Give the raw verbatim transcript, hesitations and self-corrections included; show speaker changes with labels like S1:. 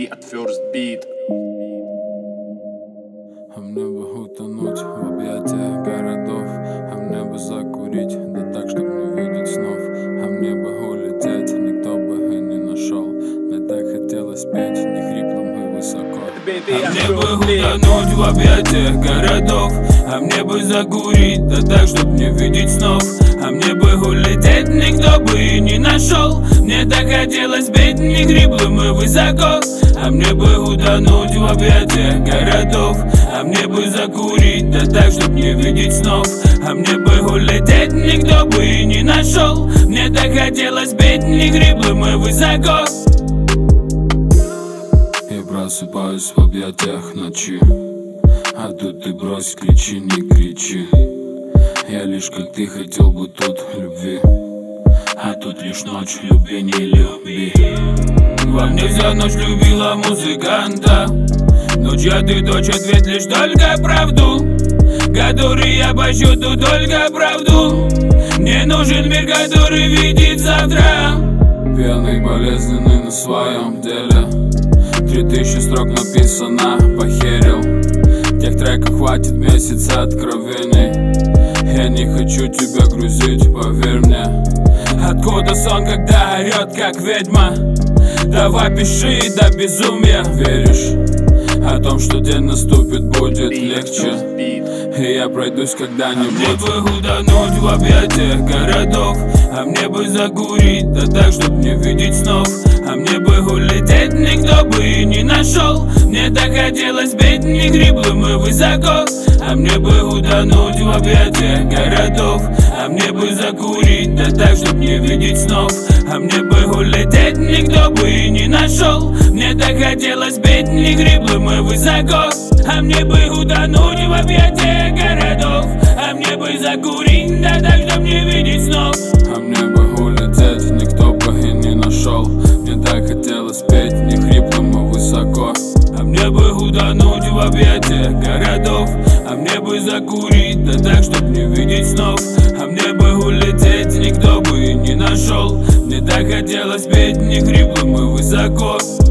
S1: G от First Beat.
S2: А мне бы утонуть в объятиях городов, а мне бы закурить, да так, чтоб не видеть снов. А мне бы улететь, никто бы и не нашел. Мне так хотелось петь, не хриплым и высоко.
S3: А мне бы утонуть в объятиях городов, а мне бы закурить, да так, чтоб не видеть снов. А мне бы улететь, никто бы и не нашел. Мне так хотелось петь, не хриплым и высоко. А мне бы утонуть в объятиях городов, а мне бы закурить, да так, чтоб не видеть снов. А мне бы улететь, никто бы и не нашел. Мне так хотелось петь, не хриплым и высоко.
S2: Я просыпаюсь в объятиях ночи, а тут ты брось, кричи, не кричи. Я лишь как ты хотел бы тут любви, а тут лишь ночь люби, не люби.
S3: Во мне вся ночь любила музыканта, но чья ты дочь, ответ лишь только правду, который я по счету только правду. Мне нужен мир, который видит завтра.
S2: Пьяный, болезненный на своем деле. Три тысячи строк написано, похерил. Тех треков хватит месяца откровений. Я не хочу тебя грузить, поверь мне.
S3: Откуда сон, когда орет, как ведьма? Давай пиши до безумия.
S2: Веришь о том, что день наступит, будет легче, и я пройдусь когда-нибудь.
S3: А мне бы утонуть в объятиях городов, а мне бы закурить, да так, чтоб не видеть снов. А мне бы улететь, никто бы и не нашел. Мне так хотелось петь, не хриплым и высоко. А мне бы утонуть в объятиях городов, а мне бы закурить, да так, чтоб не видеть снов. А мне бы улететь, никто бы и не нашел. Мне так хотелось петь, не хриплым и высоко. А мне бы утонуть в объятиях городов, а мне бы закурить, да так, чтоб не видеть снов.
S2: А мне бы улететь, никто бы и не нашел. Мне так хотелось петь, не хриплым и высоко.
S3: А мне бы утонуть в объятиях городов, а мне бы закурить, да так, чтоб не видеть снов. А мне бы улететь, никто бы и не нашел. Мне так хотелось петь, не хриплым и высоко.